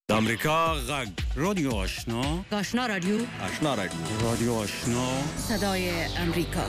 د امریکا غږ رادیو آشنا آشنا رادیو رادیو آشنا صدای امریکا.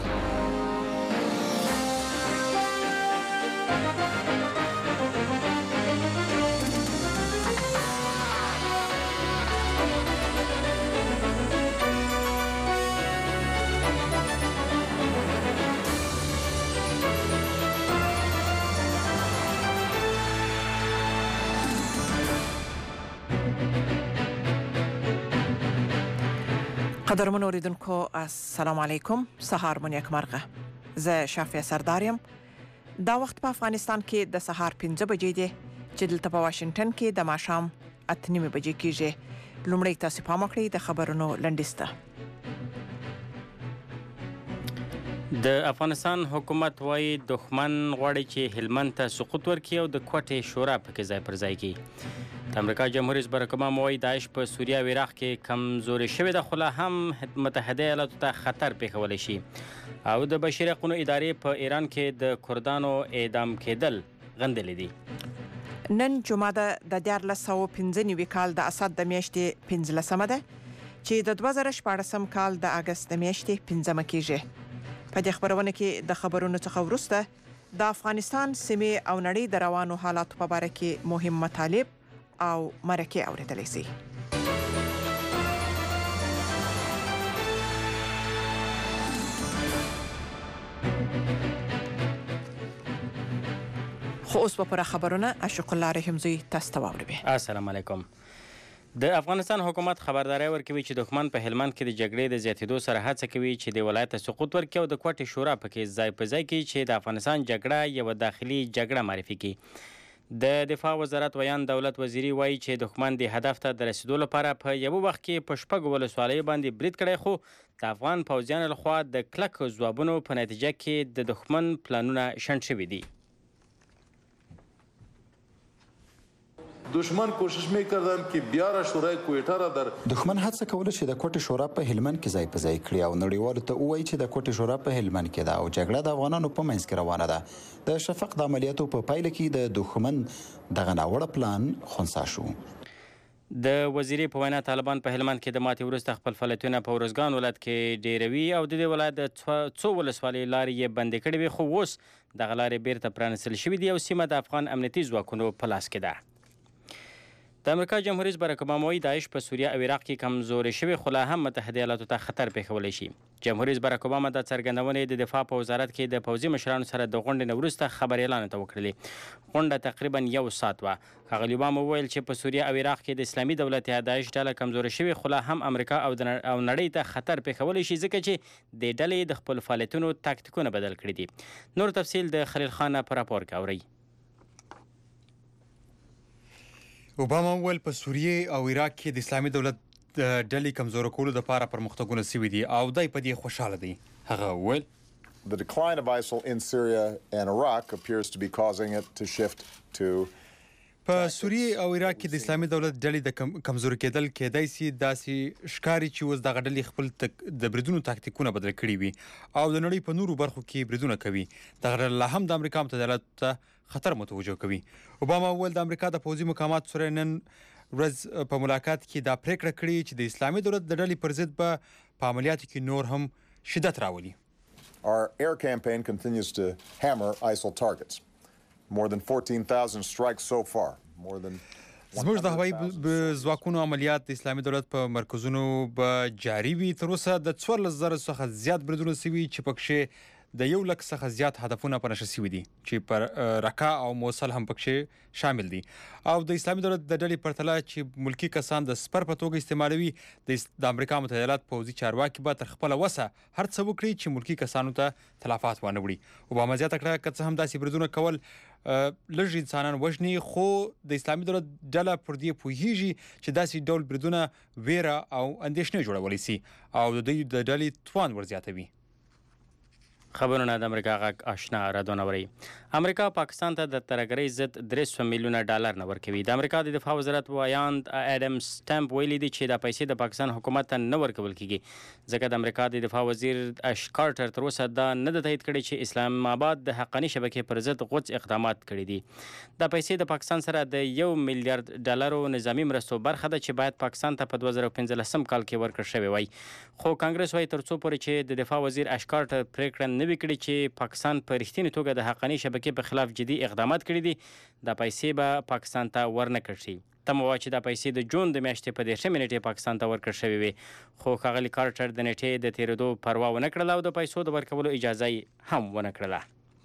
قدرمن اوریدونکو السلام علیکم. سهار مو نیکمرغه. زه شافیه سردارم. دا وخت په افغانستان کې د سهار 5 بجې دی چې دلته په واشنگټن کې د ماښام 8:30 بجې کېږي. لومړی تاسو پام وکړئ د خبرونو لنډیسته. د افغانستان حکومت وايي دښمن غواړي چې هلمند ته سقوط ورکړي او د کوټې شورا پکې ځای پر ځای کړي. د امریکا جمهور رئیس باراک اوباما وايي داعش په سوریه او عراق کې کمزوري شوې ده، خو لا هم متحده ایالاتو ته خطر پیښولی شي. او د بشري حقوقو ادارې په ایران کې د کردانو اعدام کېدل غندلي دي. نن جمعه د 1495 کال د اسد د میاشتې 15مه ده چې د 2014 کال د اگست د میاشتې 15مه کېږي. په دې خبرونه کې د خبرونو څخه وروسته د افغانستان سیمې او نړۍ د روانو حالاتو په اړه کې مهم مطالب او مرکه اوریدلای شي. خو اوس په خبرونه اشق الله رحمزی تاسو ته واوروي. السلام علیکم. د افغانستان حکومت خبرداري ورکوي چې دښمن په هلمند کې د جګړې د زیاتېدو سره هڅه کوي چې د ولایت سقوط ورکړي او د کوټې شورا پکې ځای په ځای کړي چې د افغانستان جګړه یوه داخلي جګړه معرفي کړي. د دفاع وزارت ویان دولت وزیری وایي چې دښمن د هدف ته د رسیدو لپاره په یو وخت کې په شپږو ولسوالیو باندې برید کړی، خو د افغان پوځیانو لخوا د کلکو ځوابونو په نتیجه کې د دښمن پلانونه شنډ شوي دي. دشمن کوشش میکردن که بیاره شورای کویټه را در دښمن هڅه کوله چې د کوټې شورا په هلمند کې ځای په ځای کړي او نړیوالو ته ووایي چې د کوټې شورا په هلمند کې ده او جګړه د افغانانو په منځ کې روانه ده. د شفق د عملیاتو په پایله کې د دښمن دغه ناوړه پلان خنثی شو. د وزیري په وینا طالبان په هلمند کې د ماتې وروسته خپل فعالیتونه په ارزګان ولایت کې ډیروي او د دې ولایت د څو ولسوالیو لارې یې بندې کړې وي، خو اوس دغه لارې بیرته پرانیستل شوي دي او سیمه د افغان امنیتي ځواکونو په لاس کې ده. د امریکا جمهور رئیس باراک اوباما وايي داعش په سوریه او عراق کې کمزوري شوی، خو لا هم متحده ایالاتو ته خطر پیښولی شي. جمهور رئیس باراک اوباما دا څرګندونې د دفاع په وزارت کې د پوځي مشرانو سره د غونډې نه وروسته خبریالانو ته وکړلې. غونډه تقریبا 1 ساعت وه. ښاغلي اوباما وویل چې په سوریه او عراق کې د اسلامي دولت یا داعش ډله کمزوري شوې، خو لا هم امریکا او نړۍ ته خطر پیښولی شي ځکه چې د ډلې د خپل فعالیتونو تاکتیکونه بدل کړي دي. نور تفصیل د خلیل خان په راپور کې اورئ. اوباما وویل په سوریه او عراق کې د اسلامي دولت ډلې کمزوره کولو لپاره پرمختګونه سوي دي او دای په دې خوشاله دی. هغه وویل The decline of ISIL in Syria and Iraq appears to be causing it to shift to په سوریه او عراق کې د اسلامي دولت ډلې د کمزوري کېدل کېدای شي داسې ښکاري چې اوس دغه ډلې خپل د بریدونو تاکتیکونه بدل کړي وي او د نړۍ په نورو برخو کې بریدونه کوي. دغه ډله لا هم د امریکا متحده ایالاتو ته خطر متوجه کوي. اوباما وویل د امریکا د پوځي مقاماتو سره نن ورځ په ملاقات کې دا پریکړه کړې چې د اسلامي دولت د ډلې پر ضد به په عملیاتو کې نور هم شدت راولي. Our air campaign continues to hammer ISIL targets. More than 14,000 strikes so far. زموږ د هوایي ځواکونو عملیات د اسلامي دولت په مرکزونو به جاري وي. تر اوسه د 14,000 څخه زیات بریدونه سوي چې پکښې د 100,000 څخه زیات هدفونه په نښه سوي دي چې پر رقه او موصل هم پکښې شامل دي. او د اسلامي دولت د ډلې پرتله چې ملکي کسان د سپر په توګه استعمالوي، د امریکا متحده ایالات پوځي چارواکي به تر خپله وسه هر څه وکړي چې ملکي کسانو ته تلفات وانه وړي. اوباما زیاته کړه که څه هم داسې بریدونه کول لږ انسانان وژني، خو د اسلامي دولت ډله پر دې پوهیږي چې داسې ډول بریدونه ویره او اندېښنې جوړولی سي او د دوی د ډلې توان ورزیاتوي. خبرونه د امریکا غږ آشنا رادیو اوري. امریکا پاکستان ته د ترهګرۍ ضد 300 میلیونه ډالر نه ورکوي. د امریکا د دفاع وزارت وایاند اډم سټمپ ویلي دی چې دا پیسې د پاکستان حکومت ته نه ورکول کیږي ځکه د امریکا د دفاع وزیر اش کارټر تر اوسه دا نه د تایید کړی چې اسلام آباد د حقاني شبکې پر ضد غوڅ اقدامات کړي دي. دا پیسې د پاکستان سره د 1 میلیارډ ډالرو نظامی مرستو برخه ده چې باید پاکستان ته په 2015 کال کې ورکړل شوی وای. خو کانګرس وايي تر څو پورې چې د دفاع وزیر اش کارټر پریکړه نه وکړي چې پاکستان په رښتینې توګه د حقاني شبکې په خلاف جدي اقدامات کړي دي دا پیسې به پاکستان ته ورنه کړل شي. تم وا چې دا پیسې د جون د میاشتې په 10 نیټې پاکستان ته ورکړل شوې وي خو ښاغلي کارټر د نیټې د تیرېدو پروا ونه کړله او د پیسو د ورکولو اجازه یې هم ونه کړله.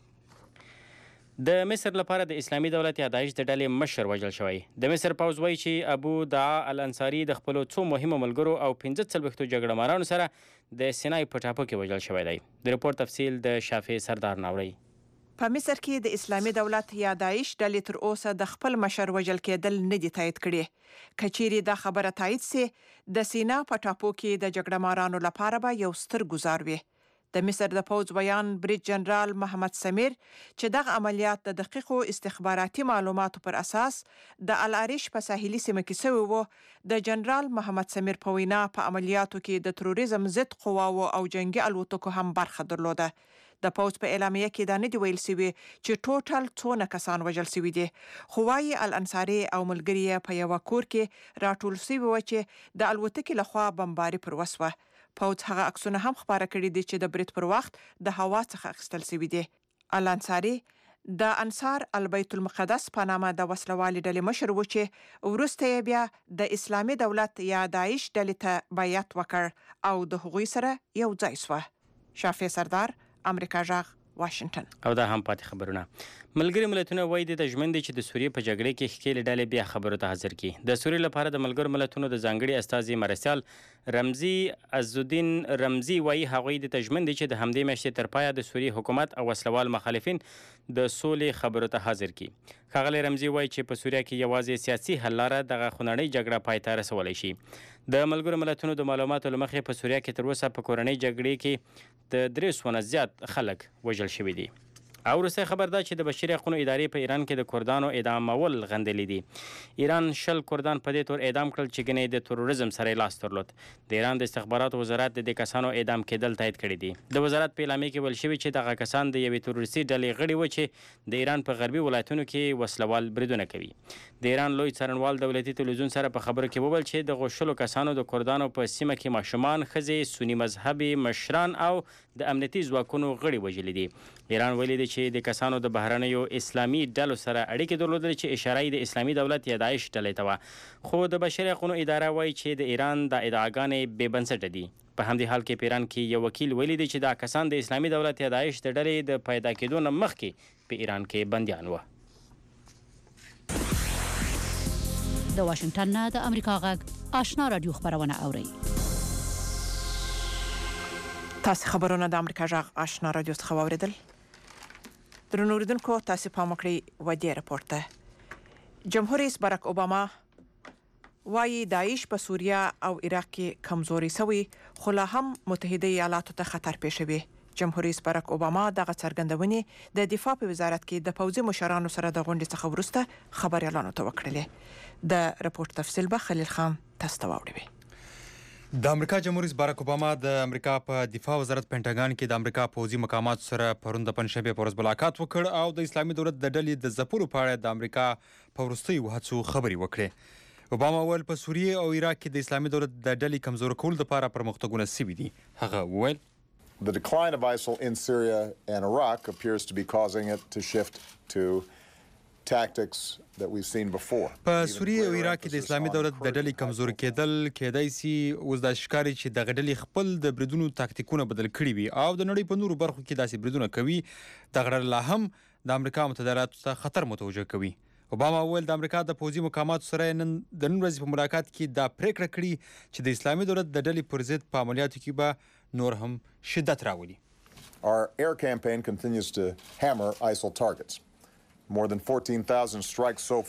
د مصر لپاره د اسلامي دولت یا داعش د ډلې مشر وژل شوی. د مصر پوځ وایي چې ابو دعا الانصاري د خپلو څو مهمو ملګرو او 15 جګړه مارانو سره د سینای په ټاپو کې وژل شوی دی. د رپورت تفصیل د شافع سردار ناوړی. په مصر کې د اسلامي دولت یا داعش ډلې تر اوسه د خپل مشر وژل کېدل نه دي تایید کړي. کچيري دا خبره تایید سي د سینا په ټاپو کې د جګړه مارانو لپاره به یو ستر گزار وي. د مصر د پوځ ویان بریج جنرال محمد سمیر چې دغه عملیات د دقیقو استخباراتي معلوماتو پر اساس د العریش په ساحلي سیمه کې شوی وو د جنرال محمد سمیر په وینا په عملیاتو کې د تروریزم ضد قواو او جنگي الوتکو هم برخه درلوده. د پوځ په اعلامیه کې دا نه دی ویل شوی چې ټوټل څونه کسان وژل شوي دي خو وايي الانصاري او ملګري په یو کور کې راټول شوي و چې د الوتکې لخوا بمباري پر وسوه. پوځ هغه عکسونه هم خبره کړي دي چې د برید پر وخت د هوا څخه اخیستل شوي دي. الانصاري د انصار البیت المقدس په نامه د وسلوالي ډلې مشر و چې وروسته یې بیا د اسلامي دولت یا داعش ډلې ته بیعت وکړ او د هغوی سره یو ځای شوه. شافع سردار امریکا جاغ واشنگټن. او دا هم پاتې خبرونه. ملګری ملتونه وایي د ژمن دي چې د سوریې په جګړه کې ښکېلې ډلې بیا خبرو ته حاضر کړي. د سوریې لپاره د ملګرو ملتونو د ځانګړي استازي مرسیال رمزي عزالدین رمزي وایي هغوی د ژمن دي چې د همدې میاشتې تر پایه د سوریې حکومت او وسلوال مخالفین د سولې خبرو ته حاضر کړي. ښاغلی رمزي وایي چې په سوریه کې یوازې سیاسي حل لاره دغه خونړۍ جګړه پای ته رسولی شي. د ملګرو ملتونو د معلوماتو له مخې په سوریه کې تر اوسه په کورنۍ جګړې کې د 300 نه زیات خلک وژل شوي دي. او وروستی خبر دا چې د بشري حقونو ادارې په ایران کې د کردانو اعدامول غندلي دي. ایران 10 کردان په دې تور اعدام کړل چې ګنې د تروریزم سره لاس درلود. د ایران د استخباراتو وزارت د دې کسانو اعدام کېدل تایید کړي دي. د وزارت په اعلامیه کې ویل شوي چې دغه کسان د یوې تروریستي ډلې غړي وو چې د ایران په غربي ولایتونو کې وسلوال بریدونه کوي. د ایران لوی څارنوال دولتي تلویزیون سره په خبرو کې وویل چې د غوښتلو کسانو د کردانو په سیمه کې ماشومان، ښځې، سني مذهبي مشران او د امنیتي ځواکونو غړي وژلي دي. ایران ویلي دی چې د کسانو د بهرنیو اسلامي ډلو سره اړیکې درلودلې چې اشاره یې د اسلامي دولت یا داعش ډلې ته وه. خو د بشري حقونو اداره وایي چې د ایران د ادعاګانې بې بنسټه دي. په همدې حال کې په ایران کې یو وکیل ویلي دی چې دا کسان د اسلامي دولت یا داعش د ډلې د پیدا کېدو نه مخکې په ایران کې بندیان وه. د واشنگټن نه د امریکا غږ آشنا رادیو خبرونه اوري. تاسو خبرونه د امریکا جاغ آشنا رادیو څخه واوریدل. درنو اوریدونکو تاسو پام وکړئ و دې راپورټ ته. جمهور رئیس باراک اوباما وايي داعش په سوریه او عراق کې کمزوري شوی خو لا هم متحده ایالاتو ته خطر پېښوي. جمهور رئیس باراک اوباما دغه څرګندونې د دفاع په وزارت کې د پوځي مشرانو سره د غونډې څخه وروسته خبريالانو ته وکړلې. د راپورټ تفصیل به خلیل خان تاسو ته واوروي. د امریکا جمهور رئیس باراک اوباما د امریکا په دفاع وزارت پینټاګان کې د امریکا پوځي مقاماتو سره پرون د پنځشنبې په ورځ ملاقات وکړ او د اسلامي دولت د ډلې د ځپلو په اړه د امریکا په وروستیو هڅو خبرې وکړې. اوباما وویل په سوریه او عراق کې د اسلامي دولت د ډلې کمزور کولو لپاره پرمختګونه شوي دي. هغه وویل The decline of ISIL in Syria and Iraq appears to be causing it to shift to tactics that we've seen before. په سوریه او عراق کې د اسلامي دولت د ډلې کمزور کېدل کېدای شي اوس د ښکاري چې د غډلې خپل د بریدونو تاکتیکونه بدل کړي وي او د نړۍ په نورو برخو کې داسې بریدونه کوي. د غړل لا هم د امریکا متحده ایالاتو ته خطر متوجه کوي. اوباما وویل د امریکا د پوځي مقاماتو سره نن ورځې په ملاقات کې دا پریکړه کړې چې د اسلامي دولت د ډلې پر ضد په عملیاتو کې به نور هم شدت راولي. Our air campaign continues to hammer ISIL targets. More than 14,000 strikes so far.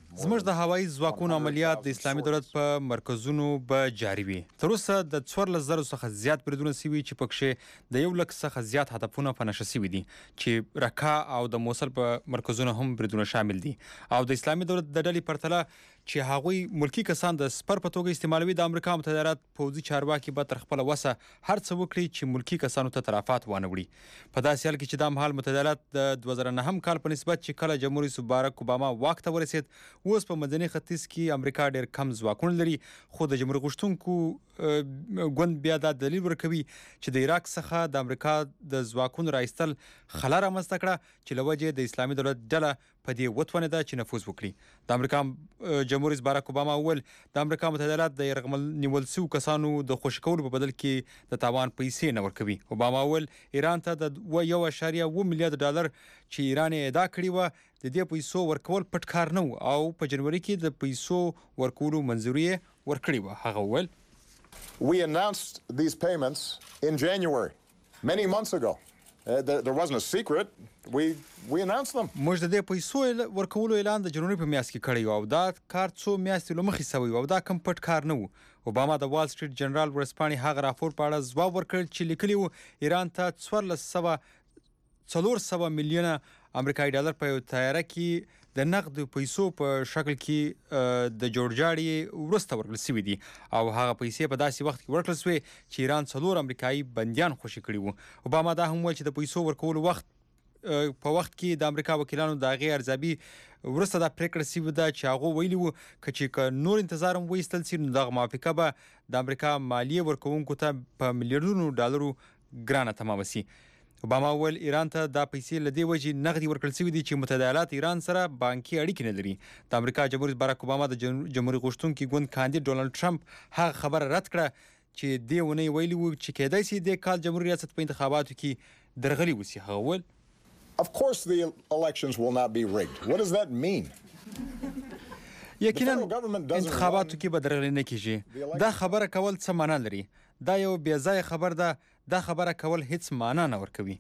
زموږ د هوایي ځواکونو عملیات د اسلامي دولت په مرکزونو به جاري وي. تر اوسه د 14,000 څخه زیات بریدونه سوي چې پکښې د 1 لک څخه زیات هدفونه په نښه سوي دي چې رکا او د موصل په مرکزونو هم بریدونه شامل دي. او د اسلامي دولت د ډلې پرتله چې هغوی ملکی کسان د سپر په توګه استعمالوي، د امریکا متحده ایالات پوځي چارواکي به تر خپل وسه هر څه وکړي چې ملکی کسانو ته تلفات وانه وړي. په داسې حال کې چې دا مهال متحده ایالات د 2009 کال په نسبت چې کله جمهور رئیس باراک اوباما واک ته ورسید، اوس په مدني ختیځ کې امریکا ډېر کم ځواکونه لري. خو د جمهوریت غوښتونکو ګوند بیا دا دلیل ورکوي چې د عراق څخه د امریکا د ځواکونو راایستل خلا رامنځته کړه چې له وجې د اسلامي دولت ډله په دې وتوانېده چې نفوذ وکړي. د امریکا جمهور رئیس باراک اوباما وویل د امریکا متحده ایالات د یرغمل نیول شویو کسانو د خوشي کولو په بدل کې د تاوان پیسې نه ورکوي. اوباما وویل ایران ته د 1.7 میلیارډ ډالر چې ایران یې ادا کړي وه د دې پیسو ورکول پټ کار نه و او په جنوري کې د پیسو ورکولو منظوري یې ورکړې وه. هغه وویل We announced these payments in January, many months ago. There wasn't a secret. We announced them. موږ د دې پیسو ورکولو اعلان د جنوري په میاشت کې کړی او دا کار څو میاشتې لمخې سوی او دا کم پټ کار نه و. اوباما د وال سټریټ جنرال ورسپانې هغه راپور په اړه ځواب ورکړ چې لیکلی و ایران ته 400 میلیونه امریکایي ډالر په یو تیاره کې د نقد پیسو په شکل کې د جوړجاړي وروسته ورکړل شوي دي او هغه پیسې په داسې وخت کې ورکړل شوې چې ایران 4 امریکایي بندیان خوشي کړي وو. اوباما دا هم وویل چې د پیسو ورکولو په وخت کې د امریکا وکیلانو د هغې ارزیابي وروسته دا پریکړه شوې ده چې هغو ویلي وو که نور انتظار هم وایستل شي نو دغه موافقه به د امریکا مالیې ورکوونکو ته په میلیارډونو ډالرو ګرانه تمامه شي. اوباما وویل ایران ته دا پیسې له دې وجې نغدي ورکړل شوي دي چې متحده ایالات ایران سره بانکي اړیکې نه لري. د امریکا جمهور رئیس باراک اوباما د جمهوریت غوښتونکي ګوند کاندید ډونالډ ټرمپ هغه خبره رد کړه چې دې اونۍ ویلي وو چې کېدای شي د کال جمهوري ریاست په انتخاباتو کې درغلي وشي. هغه وویل Of course the elections will not be rigged. What does that mean? یقینا انتخاباتو کې به درغلي نه کیږي. دا خبره کول څه معنا لري؟ دا یو بې ځایه خبر ده. دا خبره کول هیڅ معنا نه ورکوي.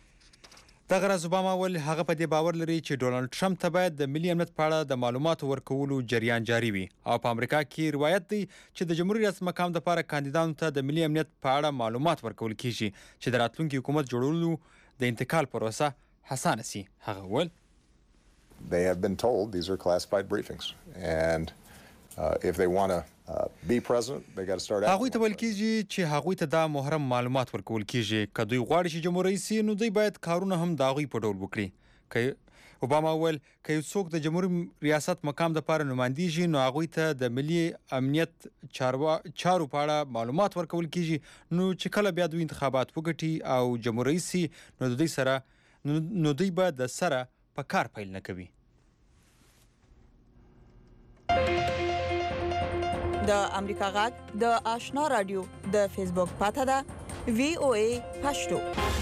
دغه راز اوباما ویل هغه په دې باور لري چې ډونالډ ټرمپ ته باید د ملي امنیت په اړه د معلوماتو ورکولو جریان جاري وي او په امریکا کې روایت دی چې د جمهوریت ریاست مقام لپاره کاندیدانو ته د ملي امنیت په اړه معلومات ورکول کیږي چې د راتلونکي حکومت جوړولو د انتقال پروسه هسانه سي. هغه ویل They have been told these are classified briefings and if they want to be president they got to start هغوی ته ویل کیږي چې هغوی ته دا محرم معلومات ورکول کیږي. که دوی غواړي چې جمهور رئیس نو دوی باید کارونه هم د هغوی په ډول وکړي. اوباما ویل که یو څوک د جمهوري ریاست مقام دپاره نمایندګي نو هغوی ته د ملي امنیت چارو په اړه معلومات ورکول کیږي نو چې کله بیا دوی انتخابات وګټي او جمهور رئیس نو دوی سره نو دوی به د سره په کار پیل نه کوي. د امریکا غږ د آشنا رادیو د فیسبوک پاته ده VOA پښتو.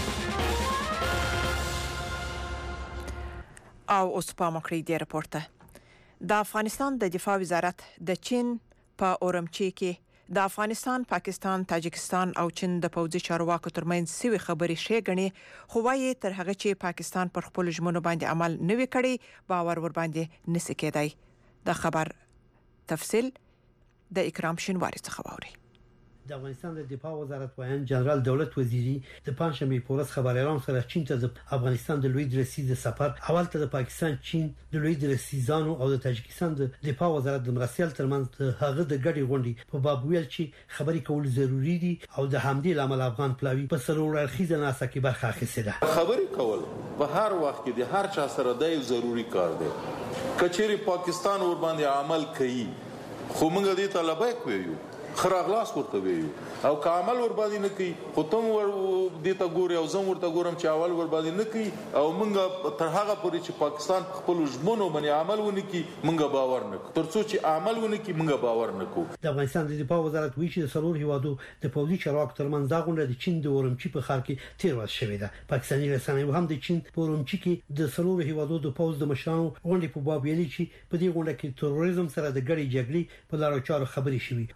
او اوس په مخکې دی راپورته د افغانستان د دفاع وزارت د چین په اورمچي کې د افغانستان، پاکستان، تاجکستان او چین د پوځي چارواکو ترمنځ سوي خبرې شې غني خو وايي تر هغه چې پاکستان پر خپل ژمنو باندې عمل نه وی کړی باور ور باندې نسی کېدای. د خبر تفصیل د اکرام شینواری څخه واوري. د افغانستان د دفاع وزارت وایي جنرال دولت وزیری د پنځمې پورس خبر اعلان سره چین ته د افغانستان د لوی درسي د سفر اول ته د پاکستان، چین د لوی درسيزانو او د تاجکستان د دفاع وزارت د مرستيال ترمنځ هغه د ګډي غونډې په باب ویل چې خبري کول ضروری دي او د همدې لامل افغان پلاوی په سرور اړخیزه ناسه کې برخه اخیسته ده. خبري کول په هر وخت کې د هر چا سره د ضروری کار دی. کچېری پاکستان ور باندې عمل کوي خو موږ دې طلبه کوي خراغلاس ورته ویو او کامل ور باندې نه کوي خو تم ور دې ته ګوري او زم ورته ګورم چې اول ور باندې نه کوي او موږ تر هغه پورې چې پاکستان خپل ژمنو باندې عمل ونه کوي موږ باور نه کوو. ترڅو چې عمل ونه کوي موږ باور نه کوو. د افغانستان د دفاع وزارت وایي چې سرور هیوادو د پوځي چارواکو ترمنځ دا غونډه د چین د اورمچي په ښار کې تیر ورځ شوې ده. پاکستاني رسنۍ هم د چین په اورمچي کې د سرور هیوادو د پوځ د مشرانو غونډې په باب ویلي چې په دې غونډه کې تروریزم سره د ګډي جګړې په لارو چارو خبرې شوې او ټول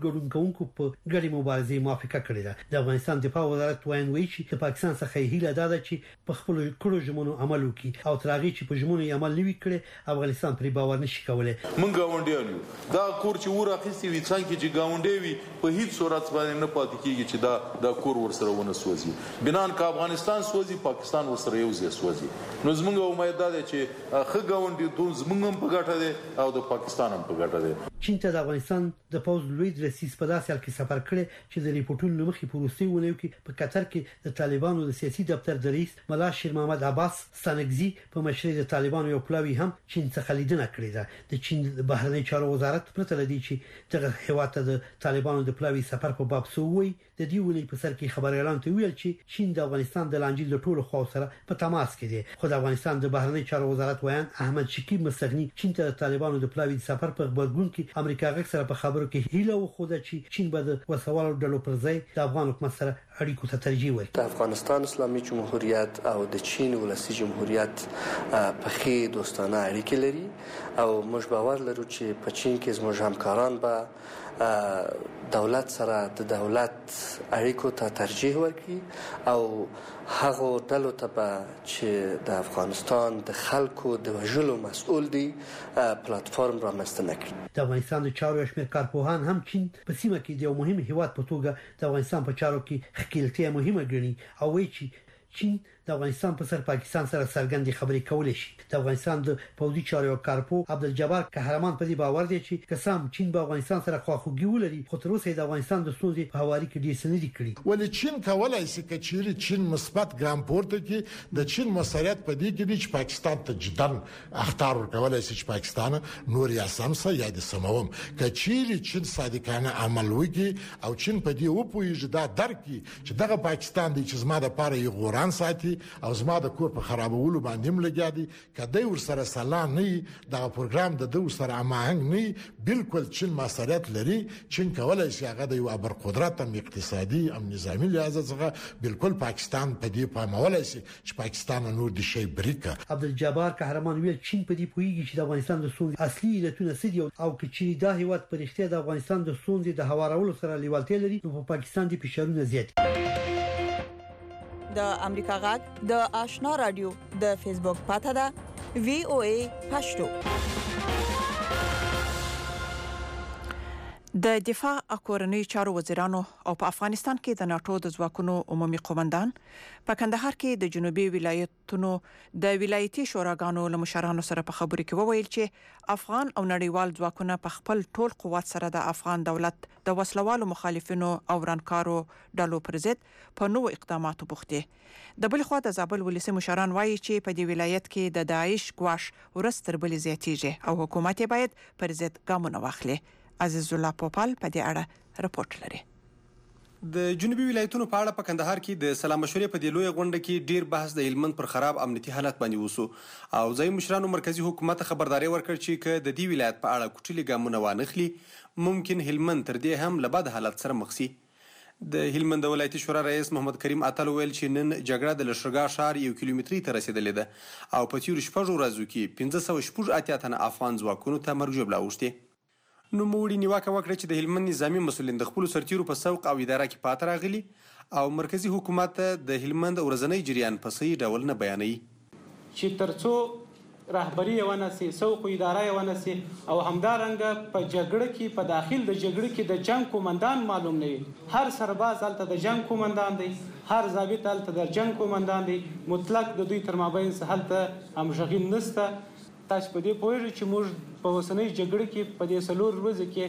ګډون کوونکو په ګډې مبارزې موافقه کړې ده. د افغانستان دفاع وزارت وایي چې د پاکستان څخه هیله ده چې په خپل کړو ژمنو عمل وکړي او تر هغه چې په ژمنو یې عمل نه وکړي افغانستان پرې باور نشي کولای. مونږ گاونډیان یو دا کور چې ورخصي وي څنګه چې گاونډي وي په هیڅ صورت باندې نه پاتې کیږي چې دا کور ورسره ونه سوځي. بنان کا افغانستان سوځي پاکستان ورسره یو ځای سوځي. نو زمونږ امید ده چې خه گاونډي دوی زمونږ هم په ګټه ده او د پاکستان هم په ګټه ده. چین ته د افغانستان د پوز لوی رئیس په داسې حال کې سفر کړی چې د ریپورتونو مخې پروسې ونیو کې په قطر کې د طالبانو د سیاسي دفتر د رئیس ملا شیر محمد عباس ستانکزي په مشرۍ د طالبانو یو پلاوی هم چین څخه لیدنه کړې ده. د چین بهرنی چارو وزارت پرته لدی چې دغه هیواد ته د طالبانو د پلاوی سفر په باب سووي د دې ونې په سر کې خبر اعلان ته ویل چې چین د افغانستان د لانجې د ټولو خواو سره په تماس کې دی. خو د افغانستان د بهرنی چارو وزارت ویان احمد شکیب مستغنی چین ته د طالبانو د پلاوی سفر په خبرګون کې امریکا غږ سره په خبرو کې هیله وخوده چې چین به د وسوالو ډلو پر ځای د افغان حکومت سره اړیکو ته ترجیح ورکړي. د افغانستان اسلامي جمهوریت او د چین ولسی جمهوریت په خې دوستانه اړیکې لري او موږ باور لرو چې په چین کې زموږ همکاران به دولت سره د دولت اړیکو ته ترجیح ورکړي او هغه ډلو ته به چې د افغانستان د خلکو د وژلو مسؤل دي پلیټفارم رامنځته نه کړي. د افغانستان د چارو شمیر کارپوهان هم چین په سیمه کې د یو مهم هیواد په توګه د افغانستان په چارو کې خپلتیا مهمه ګڼي او وایي چې چین د افغانستان په سر پاکستان سره څرګندې خبرې کولې شي. د افغانستان د پوځي چارو کارپو عبدالجبار قهرمان په دې باور دی چې قسم چین په افغانستان سره خواخوږي ولري خو تر اوسه د افغانستان د ستونزې په حواله کې ډیر څه نه دي کړی. ولې چین کولای شي چې چین مثبت ګام پورته کې د چین مساریت په دې کې چې پاکستان ته جدن اختار ورکولای شي چې پاکستان نور یا سمسه یا د سموم کچيري چین صادقانه عمل وکړي او چین په دې وپويږي دا درکې چې دغه پاکستان دی چې زما د پاره یو غوران ساتي او زما د کور په خرابولو باندې هم لګیا دي کدی ورسره سلام نه دا پروګرام د دوه سره اماهنګ نه بالکل چین مساریت لري. چین کولای شي هغه د یو ابر قدرت هم اقتصادي هم نظامی لحاظ څخه بالکل پاکستان په دې پامولای شي چې پاکستان نور د شی بریکه. عبدالجبار قهرمان ویل چین په دې پویږي چې د افغانستان د ستونزې اصلي علتونه څه دي او چې دا هیواد په رښتیا د افغانستان د ستونزې د هوارولو سره لیوالتیا لري نو په پاکستان دي فشارونه زیات. د امریکا غږ د آشنا رادیو د فیسبوک پاته ده VOA پښتو. د دفاع او کورنۍ چارو وزیرانو او په افغانستان کې د ناتو د ځواکونو عمومي قومندان په کندهار کې د جنوبي ولایتونو د ولایتي شوراګانو له مشرانو سره په خبرو کې وویل چې افغان او نړیوال ځواکونه په خپل ټول قوت سره د افغان دولت د وسلوالو مخالفینو او ورانکارو ډلو پر ضد په نوو اقداماتو بوخت دي. د بل خوا د زابل ولسی مشران وایي چې په دې ولایت کې د داعش ګواښ ورستر بل زیاتیږي او حکومت باید پر ضد ګامونه واخلي. عزیز الله پوپال په دې اړه رپورټ لري. د جنوبي ولایتونو په اړه په کندهار کې د سلام مشورې په دې لوی غونډه کې ډیر بحث د هلمند پر خراب امنیتي حالت باندې وسو او ځای مشرانو مرکزی حکومت خبرداري ورکړ چې د دې ولایت په اړه کوټلي ګامونه وانخلي ممکن هلمند تر دې هم له بد حالت سره مخ شي. د هلمند ولایتي شورا رئیس محمد کریم اتل ویل چې نن جګړه د لشرګا شهر 1 کیلومتري ته رسیدلې ده او په تیر شپږ ورځو کې 1580 تنه افغان ځواکونو ته مرګ جوړه اوښتي. نو موړي نیواکه وکړه چې د هلمند نظامی مسولین د خپل سرتیرو په سوق او اداره کې پات راغلي او مرکزی حکومت د هلمند ورځنی جریان په صحیح ډول نه بیانوي چې ترڅو رهبری ونه سي سوق اداره ونه سي او همدارنګه په جګړه کې په داخل د جګړه کې د جنگ کومندان معلوم نه وي. هر سرباز الته د جنگ کومندان دی، هر ضابط الته د جنگ کومندان دی، مطلق د دوی تر مابین هلته همغږي نشته. تاسو په دې پوهیږئ چې موږ په اوسنۍ جګړه کې په دې څلور ورځو کې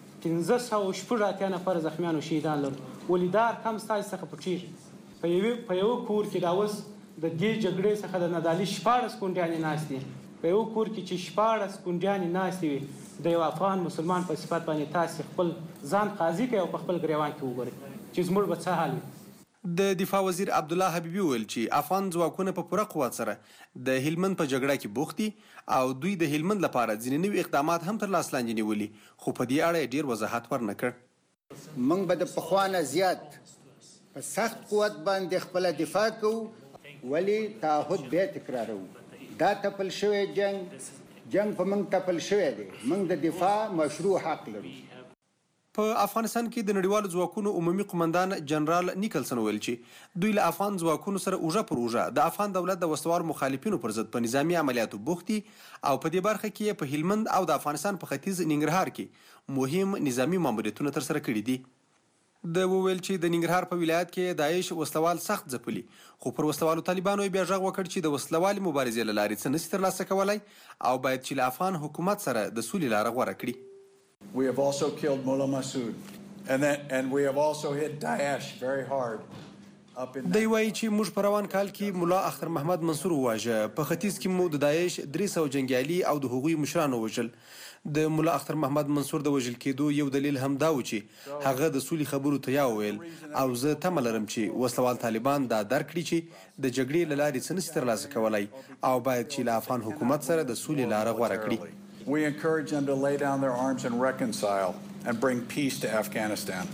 1580 نفر زخمیان او شهیدان لرو. ولې دا کم ستاسو څخه پټیږي په یو کور کې دا اوس د دې جګړې څخه د ندالي 14 کونډیانې ناستې په یو کور کې چې 14 کونډیانې ناستې وي د یو افغان مسلمان په صفت باندې تاسو خپل ځان قاضي کوي او په خپل ګریوان کې وګورئ چې زموږ به څه حال وي. د دفاع وزیر عبدالله حبیبي ویل چې افغان ځواکونه په پوره قوت سره د هلمند په جګړه کې بوخت دي او دوی د هلمند لپاره ځینې نوي اقدامات هم تر لاس لاندې نیولي خو په دې اړه ډیر وضاحت ورنکړ. موږ به د پخوانه زیات په سخت قوت باندې خپل دفاع کوو ولی تعهد به تکرارو. دا تپل شوی جنگ په موږ تپل شوی دی. موږ د دفاع مشروع حق لرو. په افغانستان کې د نړیوالو ځواکونو عمومي قومندان جنرال نیکلسن ویل چې دوی له افغان ځواکونو سره اوږه پر اوږه د افغان دولت د وسوال مخالفینو پر ضد په نظامي عملیاتو بوخت دي او په دې برخه کې په هلمند او د افغانستان په ختیځ ننګرهار کې مهم نظامي ماموریتونه ترسره کړي دي. د وویل چې د ننګرهار په ولایت کې داعش وسلوال سخت ځپلي، خو پر وسلوالو طالبانو بیا غږ وکړ چې د وسلوالي مبارزې له لارې څه نشي ترلاسه کولی او باید چې له افغان حکومت سره د سولې لاره غوره کړي. We have also killed Mullah Masood and we have also hit Daesh very hard. دی وایي چې موږ په روان کال کې ملا اختر محمد منصور وواژه. په ختیځ کې مو د داعش 300 جنګیالي او د هغوی مشرانو وژل. د ملا اختر محمد منصور د وژل کېدو یو دلیل هم دا و چې هغه د سولې خبرو ته یا وویل او زه تمه لرم چې وسلوال طالبان دا درک کړي چې د جګړې له لارې څه نشي ترلاسه کولی او باید چې له افغان حکومت سره د سولې لاره غوره کړي. We encourage them to lay down their arms and reconcile and bring peace to Afghanistan.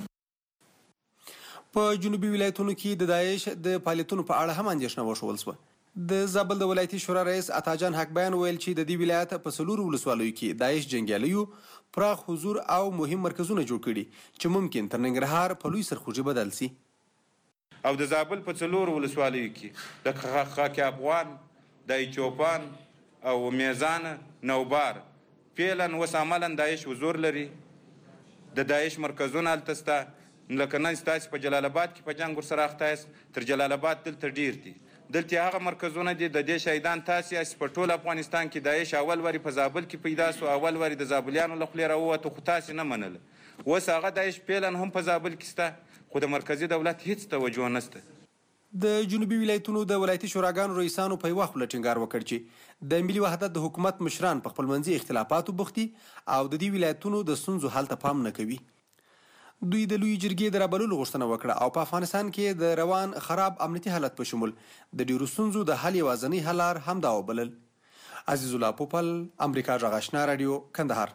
په جنوبي ولایتونو کې د داعش د فعالیتونو په اړه هم اندېښنه وښودل شوه. د زابل د ولایتي شورا رئیس عطاجان حقبیان ویل چې د دې ولایت په 4 ولسوالیو کې داعش جنګیالیو پراخ حضور او مهم مرکزونه جوړ کړي چې ممکن تر ننګرهار په لوی سرخوږي بدل سي. او د زابل په 4 ولسوالیو کې د خاک افغان، د چوپان او میزان نوبار فعلا وس عملا داعش حضور لري. د داعش مرکزونه هلته سته، لکه نن ستاسې په جلال آباد کې په جنګ ورسره اخته یاست، تر جلال آباد دلته ډیر دي. دلته هغه مرکزونه دي د دې شهیدان تاسې یاست. په ټول افغانستان کې داعش اول واري په زابل کې پیدا سو، اول واري د زابلیانو له خولې راووته، خو تاسې نه منله. اوس هغه داعش فعلا هم په زابل کې سته، خو د مرکزي دولت هیڅ توجه نشته. د جنوبي ولایتونو د ولایتي شوراګانو رئیسانو په یوه خوله ټینګار وکړ چې د ملي وحدت د حکومت مشران په خپلمنځي اختلافاتو بوخت دي او د دې ولایتونو د ستونزو حل ته پام نه کوي. دوی د لوی جرګې د رابللو غوښتنه وکړه او په افغانستان کې د روان خراب امنیتي حالت په شمول د ډیرو ستونزو د حل یوازینی حل لار همدا وبلل. عزیز الله پوپل، امریکا غږ آشنا رادیو، کندهار.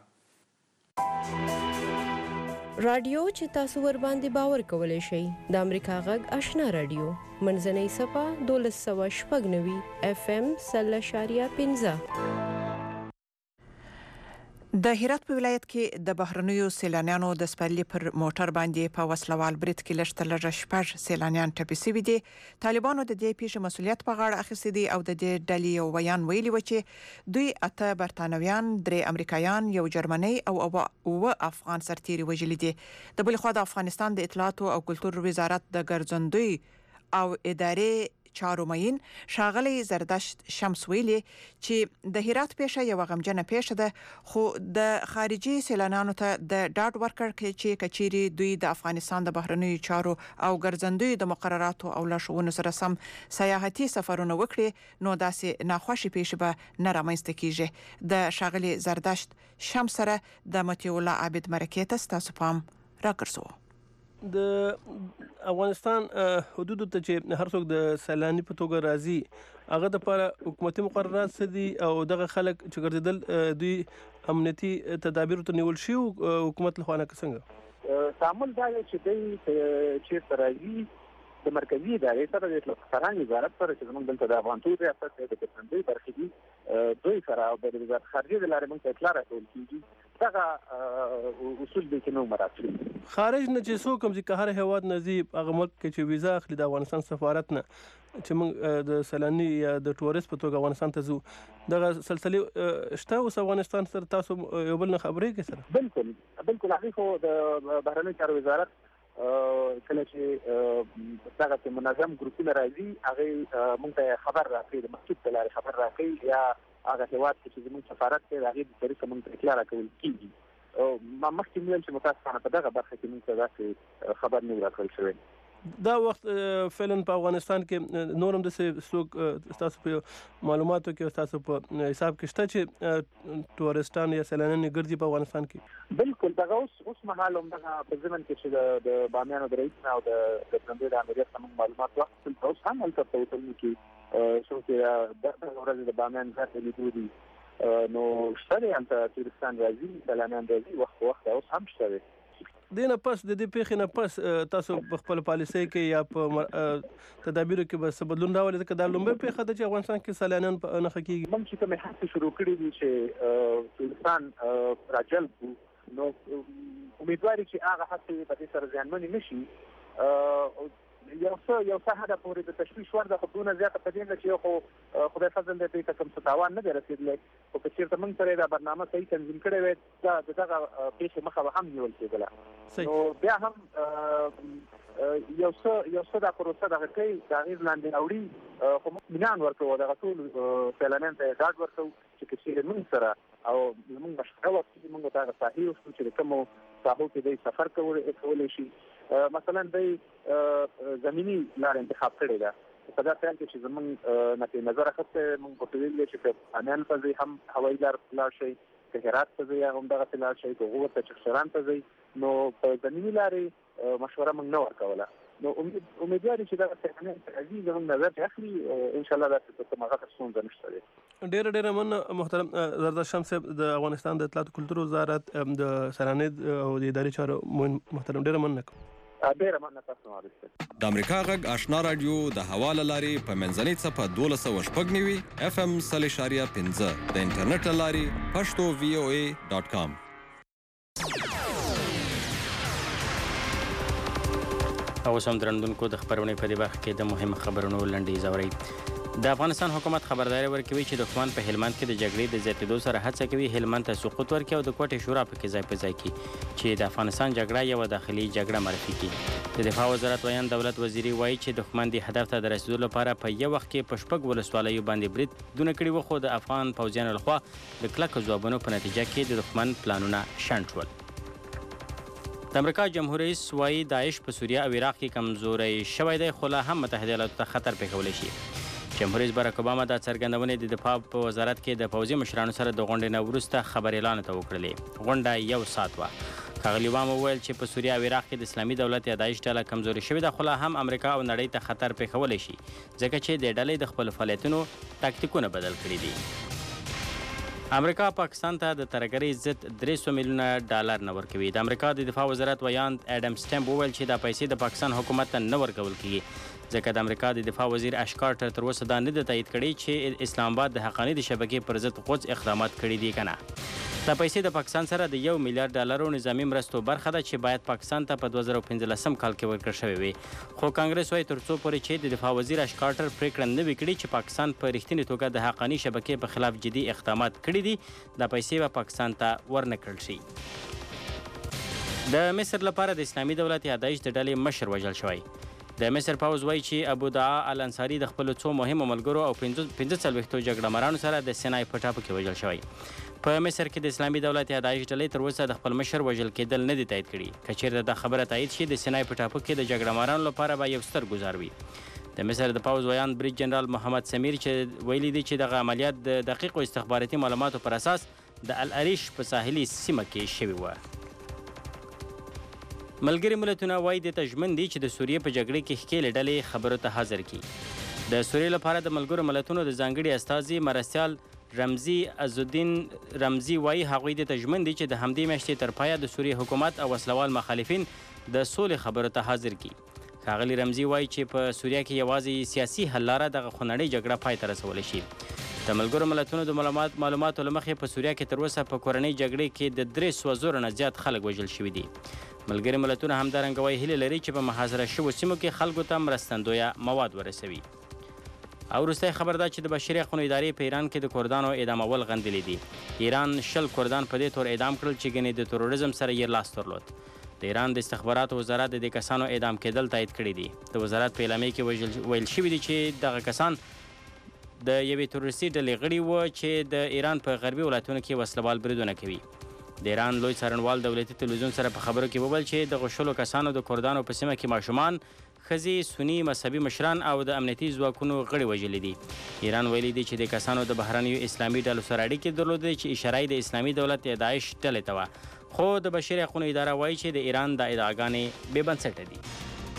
رادیو چې تاسو ور باندې باور کولای شئ د امریکا غږ آشنا رادیو منځنۍ صفه 1299 FM 0.15. د هرات په ولایت کې د بهرنیو سیلانیانو د سپرلي پر موټر باندې په وسلوال برید کې لږ تر لږه 6 سیلانیان ټپي شوي دي. طالبانو د دې پیښې مسؤلیت په غاړه اخیستی دی او د دې ډلې یو بیان ویلي و چې دوی 8 برتانویان، 3 امریکایان، 1 جرمني او 9 افغان سرتیري وژلي دي. د بل خوا د افغانستان د اطلاعات او کلتور وزارت د ګرځندوی او ادارې چارو مین شاغلی زردشت شمس ویلي چې د هرات پیښه یو غمجنه پیښه ده، خو د خارجي سیلانیانو ته د ډاډ ورکړ چې کچيري دوی د افغانستان د بهرنیو چارو او ګرځندوی د مقرراتو او لارښوونو سره سم سیاحتي سفرونه وکړي نو داسې ناخوشي پیښه به نه رامنځته کیږي. د شاغلی زردشت شمس سره د متي الله عابد مرکې ته تاسو پام راکړسو. د افغانستان حدود ته چې هر څوک د سیلاني په توګه راځي هغه د لپاره حکومتي مقررات څه دي او دغه خلک چې ګرځیدل دوی امنیتي تدابیر ته نیول شي حکومت له خوا نه څنګه تعامل دا چې دوی چې راځي د مرکزي ادارې سره د اطلاعات وزارت سره چې موږ دلته د افغانستان ریاست د ګرځندوی برخې دي دوی سره او د وزارت خارجه د لارې موږ اطلاع راکول کیږي. دغه اصول دي چې نو مراتب خارج نه چې څوک هم چې هر هیواد نزیب هغه ملک کې چې ویزا اخلي د افغانستان سفارت نه چې موږ د سیلاني یا د ټورست په توګه افغانستان ته ځو دغه سلسله شته اوس افغانستان سره تاسو یو بل نه خبرې کې سره بالکل هغه خو د بهرنیو چارو وزارت کله چې دغه منظم ګروپونه راځي هغه موږ ته خبر راکړي د مکتوب ته لاري خبر راکړي یا هغه هیواد چې زموږ سفارت ته هغه د طریقې موږ اطلاع راکول کیږي. ما مخکې ویل چې متاسفانه په دغه برخه کې موږ ته خبر نه راکول شوی. دا وخت فعلا په افغانستان کې نورم د څوک تاسو په معلوماتو کې تاسو په حساب کې شته چې ټورستان یا سیلانیان ګرځي په افغانستان کې؟ بالکل دغه اوس مهال هم دغه په ځمن کې چې د بامیانو د رئیس او د ګرځندوی د امریت سمون معلومات واخیستل اوس هم هلته په وطن کې څوک د ورځې د بامیان ځای لیدو دي نو شته هلته تورستان راځي سیلانیان راځي وخت اوس هم شته. دینه پس د دې پیښې نه پس تاسو په خپل پالیسۍ کې یا په تدابیرو کې به څه بدلون راولي ځکه دا لومړی پیښه ده چې افغانستان کې سیلانیان په نښه کېږي. موږ چې کومې هڅې شروع کړې دي چې تورستان راجلب نو امیدواري چې هغه هڅې په دې سره زیانمنې نشي. یو څه حده پورې د تشویش وړ ده، خو دونه زیاته په دې نه چې خو خدای فضل دی ته کوم څه تاوان نه دی رسېدلی، خو که چېرته موږ سره دا برنامه صحیح تنظیم کړې وای د دغه پیښې مخه به هم نیول کېدله. نو بیا هم یو څه دا پروسه دغه کوي د اغېز لاندې راوړي، خو موږ اطمینان ورکوو دغه ټول سیلانیانو ته یې ډاډ ورکوو چې که چېرې موږ سره او زموږ مشوره وکړي موږ ته هغه ساحې وښکو چې د کومو ساحو کې دی سفر کولی شي. مثلا دی زمینی لار انتخاب کړې ده، په داسې حال کې چې زموږ نقطې نظر اخیستی موږ ورته ویلي دی چې که امیان ته ځئ هم هوایي لار لاړ شئ، که هرات ته ځئ همدغسې لاړ شئ، که غور ته چغچران ته ځئ. نو په زمینی لارې مشوره موږ نه ورکوله. نو امیدواري چې دغه سیلانیان چې راځي زموږ نظر چې اخلي انشاءالله داسې کومه هغه ستونزه نشته دی. ډېره مننه محترم زرداد شمس صاحب د افغانستان د اطلاعات کلتور وزارت د سیلاني او د اداري چارو محترم، ډېره مننه کوم. د امریکا غږ آشنا رادیو د هوا له لارې په منځنۍ څپه 1290 FM 0.5 د انټرنیټ له لارې پښتو VOA.com. اوس هم درنوونکو د خبرونې په دې برخه کې د مهمو خبرونو لنډیز اورئ. د افغانستان حکومت خبرداری ورکوي چې دښمن په هلمند کې د جګړې د زیاتېدو سره هڅه کوي هلمند ته سقوط ورکړي او د کوټې شورا پکې ځای په ځای کړي چې د افغانستان جګړه یوه داخلي جګړه معرفي کړي. د دفاع وزارت ویان دولت وزیري وایي چې دښمن د هدف ته د رسېدو لپاره په یو وخت کې په 6 ولسوالیو باندې برید دونه کړي وو، خو د افغان پوځیانو لخوا د کلکو ځوابونو په نتیجه کې د دښمن پلانونه شنډ شول. د امریکا جمهور رئیس وایي داعش په سوریه او عراق کې کمزوری شوی دی، خو لا هم متحده ایالاتو ته خطر پېښولی شي. جمهور رئیس باراک اوباما دا څرګندونې د دفاع په وزارت کې د پوځي مشرانو سره د غونډې نه وروسته خبریالانو ته وکړلې. غونډه 1 ساعت وه. ښاغلي اوباما وویل چې په سوریه او عراق کې د اسلامي دولت یا داعش ډله کمزوري شوې ده، خو لا هم امریکا او نړۍ ته خطر پېښولی شي ځکه چې د ډلې د خپلو فعالیتونو تاکتیکونه بدل کړي دي. امریکا پاکستان ته د ترهګرۍ ضد $300 میلیونه نه ورکوي. د امریکا د دفاع وزارت ویان اډم سټمپ وویل چې دا پیسې د پاکستان حکومت ته نه ورکول کیږي ځکه د امریکا د دفاع وزیر اش کارټر تر اوسه دا نه ده تایید کړی چې اسلام آباد د حقاني د شبکې پر ضد غوڅ اقدامات کړي دي که نه. دا پیسې د پاکستان سره د $1 میلیارډ نظامي مرستو برخه ده چې باید پاکستان ته په 2015 کال کې ورکړل شوې وي، خو کانګرس وایي تر څو پورې چې د دفاع وزیر اش کارټر پریکړه نه وي کړې چې پاکستان په رښتینې توګه د حقاني شبکې په خلاف جدي اقدامات کړي دي، دا پیسې به پاکستان ته ورنه کړل شي. د مصر لپاره د اسلامي دولت یا داعش د ډلې مشر وژل شوی. د مصر پوځ وایي چې ابو دعا الانصاري د خپلو څو مهمو ملګرو او 45 جګړه مارانو سره د سینای په ټاپو کې وژل شوی. په مصر کې د اسلامي دولت یا داعش ډلې تر اوسه د خپل مشر وژل کېدل نه دي تایید کړي. که چېرته دا خبره تایید شي د سینای په ټاپو کې د جګړه مارانو لپاره به یو ستر ګزار وي. د مصر د پوځ ویان بریج جنرال محمد سمیر چې ویلي دي چې دغه عملیات د دقیقو استخباراتي معلوماتو پر اساس د العریش په ساحلي سیمه کې شوي وه. ملګري ملتونه وایي دې ته ژمن دي چې د سوریې په جګړې کې ښکېلې ډلې خبرو ته حاضر کړي. د سوریې لپاره د ملګرو ملتونو د ځانګړي استازي مرسیال رمزي عزالدین رمزي وایي هغوی دې ته ژمن دي چې د همدې میاشتې تر پایه د سوریې حکومت او وسلوال مخالفین د سولې خبرو ته حاضر کړي. ښاغلي رمزي وایي چې په سوریه کې یوازې سیاسي حل لاره دغه خونړۍ جګړه پای ته رسولی شي. د ملګرو ملتونو د معلوماتو له مخې په سوریه کې تر اوسه په کورنۍ جګړې کې د 300 زره نه زیات خلک وژل شوي دي. ملګري ملتونه همدارنګه وایي هیله لري چې په محاصره شوو سیمو کې خلکو ته مرستندویه مواد ورسوي. او وروستی خبر دا چې د بشري حقونو ادارې په ایران کې د کردانو اعدامول غندلي دي. ایران 10 کردان په دې تور اعدام کړل چې ګنې د تروریزم سره یې لاس درلود. د ایران د استخباراتو وزارت د دې کسانو اعدام کېدل تایید کړي دي. د وزارت په اعلامیه کې ویل شوي دي چې دغه کسان د یوې تروریستي ډلې غړي وو چې د ایران په غربي ولایتونو کې وسلوال بریدونه کوي. د ایران لوی څارنوال دولتي تلویزیون سره په خبرو کې وویل چې د غشلو کسانو د کردانو په سیمه کې ماشومان، ښځې، سني مذهبي مشران او د امنیتي ځواکونو غړي وژلي دي. ایران ویلي دی چې د کسانو د بهرنیو اسلامي ډلو سره اړیکې درلودې چې اشاره یې د اسلامي دولت یا داعش ډلې ته وه، خو د بشري حقونو اداره وایي چې د ایران دا ادعاګانې بې بنسټه دي.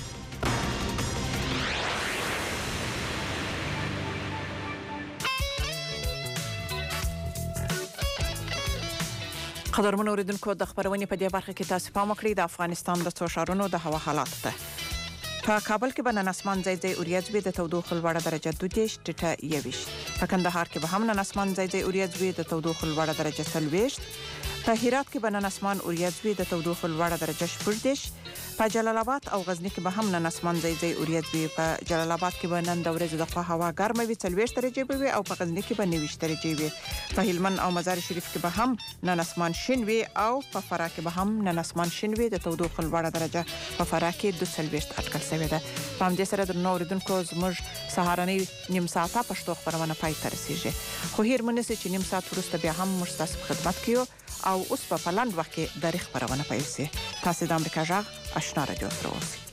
قدرمن اوریدونکو د خبرونې په دې برخه کې تاسو پام وکړئ د افغانستان د څو ښارونو د هوا حالات ته. په کابل کې به نن اسمان ځای ځای اوریځ وي، د تودوخې لوړه درجه 22 ټیټه 21. په کندهار کې به هم نن اسمان ځای ځای اوریځ وي، د تودوخې لوړه درجه 40. په هرات کې به نن اسمان اوریځ وي، د تودوخې لوړه درجه 14. په جلال آباد او غزنی کې به هم نن اسمان ځای ځای اوریځ وي. په جلال آباد کې به نن د ورځې د خوا هوا ګرمه وي، 40 درجې به وي، او په غزنی کې به 29 درجې وي. په هلمند او مزار شریف کې به هم نن اسمان شین وي، او په فراه کې به هم نن اسمان شین وي. د تودوخې لوړه درجه په فراه کې 42 اټکل شوې ده. په همدې سره د اوریدونکو زموږ سهارنۍ نیم ساعته پښتو خبرونه پای ته رسیږي. خو هیر منسي چې نیم ساعت وروسته بیا هم موږ تاسو په خدمت کې یو، او اوس په لنډ وخت کې د خبرونه پیل شي. تاسو د امریکا جغ آشنا رادیو سره اوسئ.